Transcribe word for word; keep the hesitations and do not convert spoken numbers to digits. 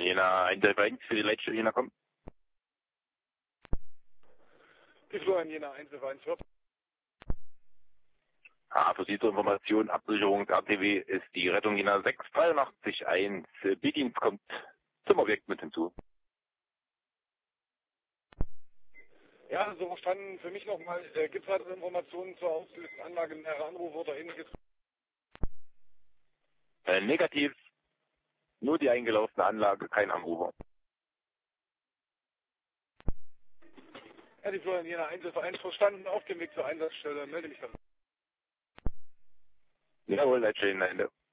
Jena eins elf eins für die Leitstelle Jena kommen. Die Florian Jena eins elf eins wird. Ah, für Sie zur Information, Absicherungs-R T W ist die Rettung Jena sechs acht drei eins. B-Dienst kommt zum Objekt mit hinzu. Ja, so verstanden. Für mich nochmal, äh, gibt es weitere Informationen zur ausgelösten Anlage, mehrere Anrufe oder ähnliches? Äh, negativ, nur die eingelaufene Anlage, kein Anrufer. Ja, die Florian Jena eins elf eins verstanden, auf dem Weg zur Einsatzstelle. Melde mich dann. Jawohl, Leitstelle Jena Ende.